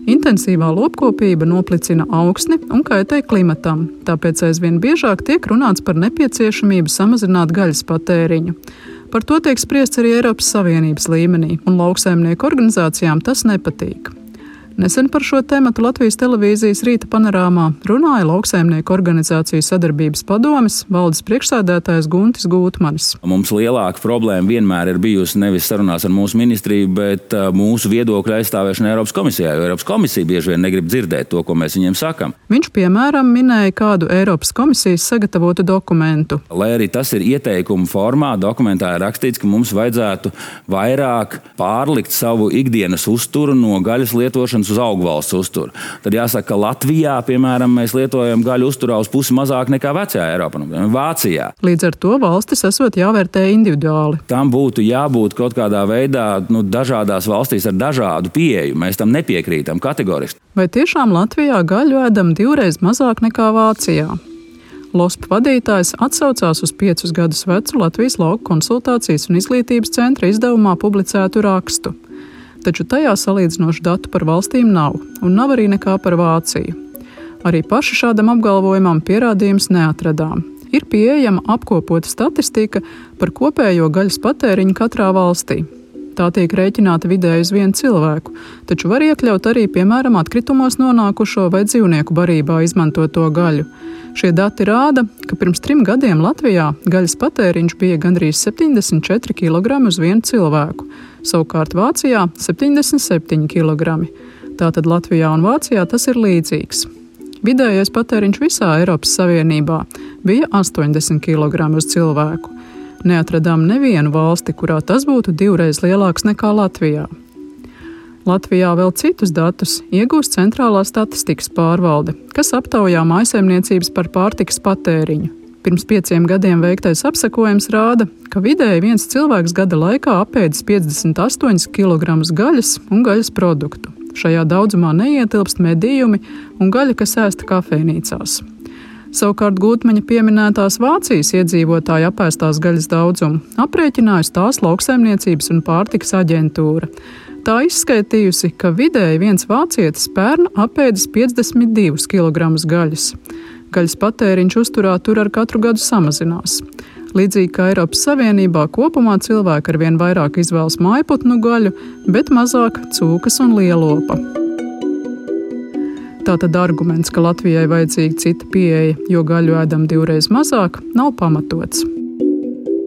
Intensīvā lopkopība noplicina augsni un kaitē klimatam, tāpēc aizvien biežāk tiek runāts par nepieciešamību samazināt gaļas patēriņu. Par to tiek spriests arī Eiropas Savienības līmenī, un lauksaimnieku organizācijām tas nepatīk. Nesen par šo tematu Latvijas televīzijas Rīta panorāmā runāja lauksaimnieku organizāciju sadarbības padomes valdes priekšsēdētājs Guntis Gūtmanis. Mums lielāka problēma vienmēr ir bijusi nevis sarunās ar mūsu ministriju, bet mūsu viedokļa aizstāvēšana Eiropas komisijā, jo Eiropas komisija bieži vien negrib dzirdēt to, ko mēs viņiem sakam. Viņš, piemēram, minēja kādu Eiropas komisijas sagatavotu dokumentu. Lai arī tas ir ieteikumu formā, dokumentā ir rakstīts, ka mums vajadzētu vairāk pārlikt savu ikdienas uzturu no gaļas lietošanas uz augvalsts uzturu. Tad jāsaka, ka Latvijā, piemēram, mēs lietojam gaļu uzturā uz pusi mazāk nekā vecajā Eiropā, Vācijā. Līdz ar to valstis esot jāvērtē individuāli. Tam būtu jābūt kaut kādā veidā dažādās valstīs ar dažādu pieeju. Mēs tam nepiekrītam kategoriski. Vai tiešām Latvijā gaļu ēdam 2 reizes mazāk nekā Vācijā? LOSP vadītājs atsaucās uz 5 gadus vecu Latvijas lauku konsultācijas un izglītības centra izdevumā publicētu rakstu. Taču tajā salīdzinošu datu par valstīm nav, un nav arī nekā par Vāciju. Arī paši šādam apgalvojumam pierādījums neatradām. Ir pieejama apkopota statistika par kopējo gaļas patēriņu katrā valstī. Tā tiek rēķināta vidēji uz vienu cilvēku, taču var iekļaut arī, piemēram, atkritumos nonākušo vai dzīvnieku barībā izmantoto gaļu. Šie dati rāda, ka pirms 3 gadiem Latvijā gaļas patēriņš bija gandrīz 74 kg uz vienu cilvēku, savukārt Vācijā 77 kg. Tātad Latvijā un Vācijā tas ir līdzīgs. Vidējais patēriņš visā Eiropas Savienībā bija 80 kg uz cilvēku. Neatradām nevienu valsti, kurā tas būtu 2 reizes lielāks nekā Latvijā. Latvijā vēl citus datus iegūst Centrālā statistikas pārvalde, kas aptaujā mājsaimniecības par pārtikas patēriņu. Pirms 5 gadiem veiktais apsekojums rāda, ka vidēji viens cilvēks gada laikā apēdis 58 kg gaļas un gaļas produktu. Šajā daudzumā neietilpst medījumi un gaļa, kas ēsta kafejnīcās. Savukārt Gūtmaņa pieminētās Vācijas iedzīvotāju apēstās gaļas daudzumu aprēķinājusi tās lauksaimniecības un pārtikas aģentūra. Tā izskaitījusi, ka vidēji viens vācietis pērn apēdis 52 kg gaļas. Gaļas patēriņš uzturā tur ar katru gadu samazinās. Līdzīgi kā Eiropas Savienībā kopumā cilvēki arvien vairāk izvēlas mājputnu gaļu, bet mazāk cūkas un lielopa. Tātad arguments, ka Latvijai vajadzīga cita pieeja, jo gaļu ēdam 2 reizes mazāk, nav pamatots.